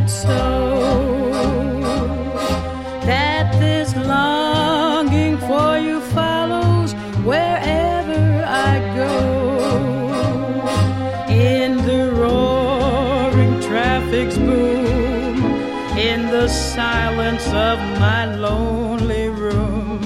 so that this longing for you follows wherever I go. In the roaring traffic's boom, in the silence of my lonely room,